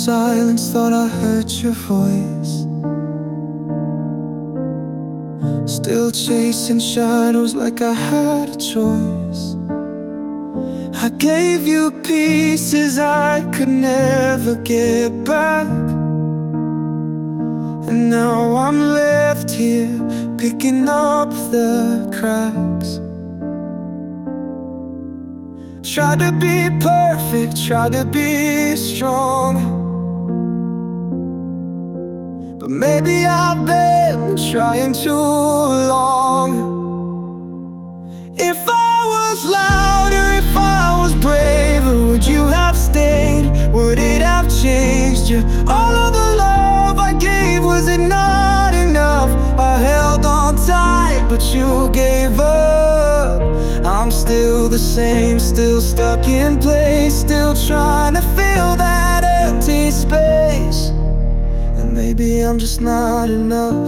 silence, thought I heard your voice. Still chasing shadows like I had a choice. I gave you pieces I could never get back, and now I'm left here picking up the cracks. Try to be perfect, try to be strong, but maybe I've been trying too long. If I was louder, if I was braver, would you have stayed? Would it have changed you? All of the love I gave, was it not enough? I held on tight, but you gave up. I'm still the same, still stuck in place, still trying to fill that empty space. And maybe I'm just not enough.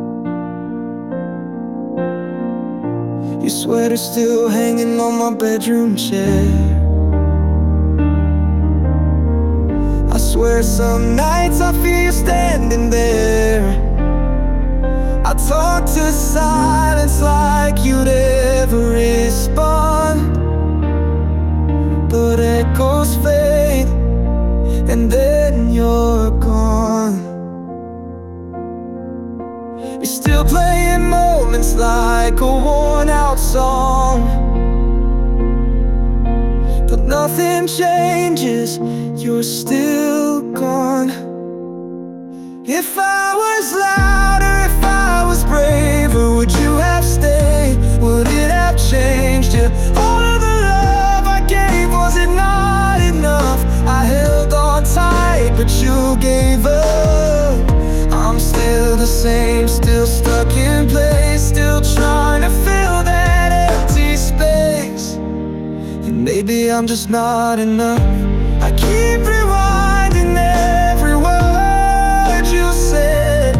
Your sweater's still hanging on my bedroom chair. I swear some nights I feel you standing there. I talk to silence like you'd ever respond, but echoes fade, and then you're gone. You're still playing moments like a worn-out song, but nothing changes, you're still gone. If I was louder, if I was braver, would you have stayed? Would it have changed you? All of the love I gave, was it not enough? I held on tight, but you gave up. I'm still the same, still stuck in place, still trying to fill that empty space. And maybe I'm just not enough. I keep rewinding every word you said,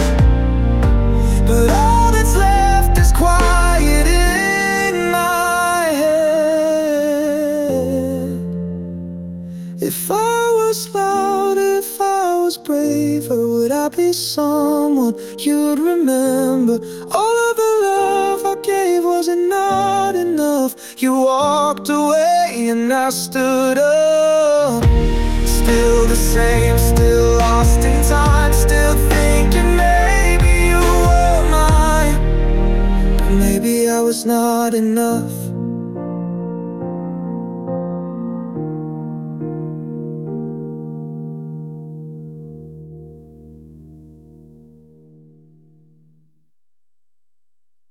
but all that's left is quiet in my head. If I was loud, if I was braver, would I be someone you'd remember? All of the love I gave, was it not enough? You walked away and I stood up. Still the same, still lost in time, still thinking maybe you were mine, but maybe I was not enough.